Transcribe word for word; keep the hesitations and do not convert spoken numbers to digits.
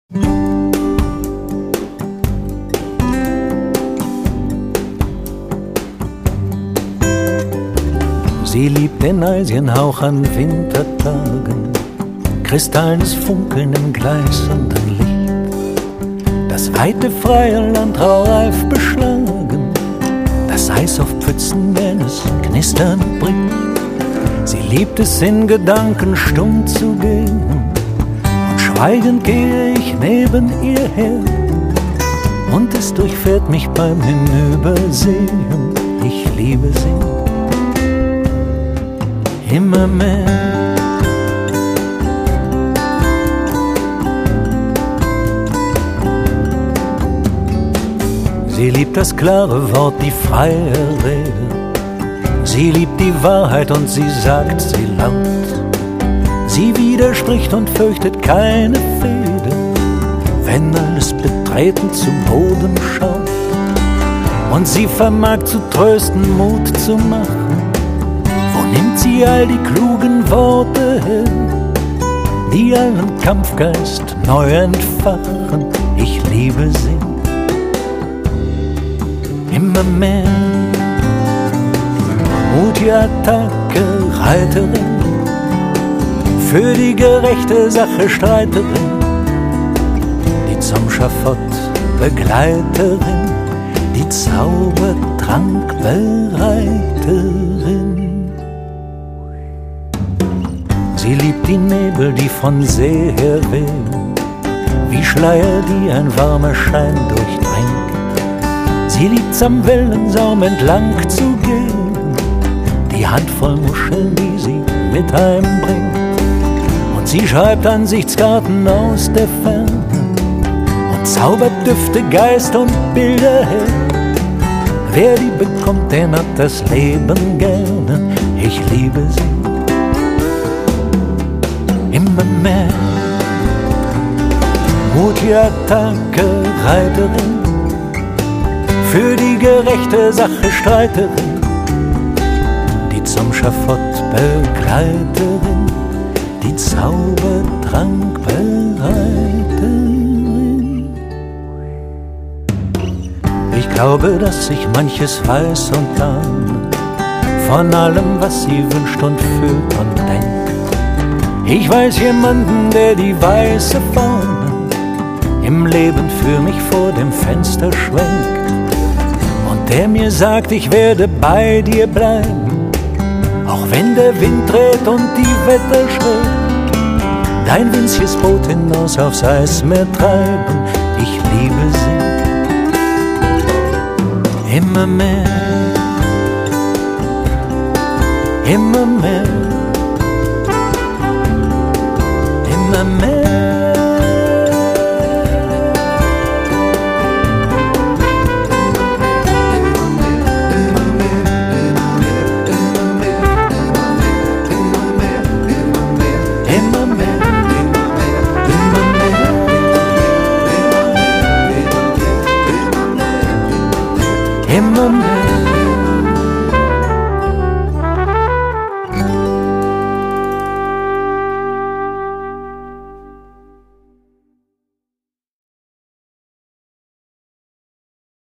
Sie liebt den Asienhauch an Wintertagen, kristallenes Funkeln im gleißenden Licht, das weite freie Land raureif beschlagen, das Eis auf Pfützen, wenn es knisternd bricht. Sie liebt es in Gedanken stumm zu gehen, und schweigend gehe ich neben ihr her, und es durchfährt mich beim Hinübersehen. Ich liebe sie immer mehr. Sie liebt das klare Wort, die freie Rede. Sie liebt die Wahrheit und sie sagt sie laut. Sie widerspricht und fürchtet keine Fehde, wenn alles betreten zu Boden schaut. Und sie vermag zu trösten, Mut zu machen. Wo nimmt sie all die klugen Worte her, die allen Kampfgeist neu entfachen? Ich liebe sie immer mehr. Mutige Attacke, Reiterin, für die gerechte Sache Streiterin, die zum Schafott Begleiterin, die Zaubertrankbereiterin. Sie liebt die Nebel, die von See her wehen, wie Schleier, die ein warmer Schein durchdringt. Sie liebt's am Wellensaum entlang zu gehen, die Handvoll Muscheln, die sie mit heimbringt. Und sie schreibt Ansichtskarten aus der Ferne und zaubert Düfte, Geist und Bilder her. Wer die bekommt, den hat das Leben gerne. Ich liebe sie immer mehr. Mutige Attacke, Reiterin, für die gerechte Sache Streiterin, die zum Schafott Begleiterin, die Zaubertrankbereiterin. Ich glaube, dass ich manches weiß und ahne, von allem, was sie wünscht und fühlt und denkt. Ich weiß jemanden, der die weiße Fahne im Leben für mich vor dem Fenster schwenkt, und der mir sagt, ich werde bei dir bleiben, auch wenn der Wind dreht und die Wetter schrägt, dein winziges Boot hinaus aufs Eismeer treiben. Ich liebe sie immer mehr, immer mehr, immer mehr. Immer mehr.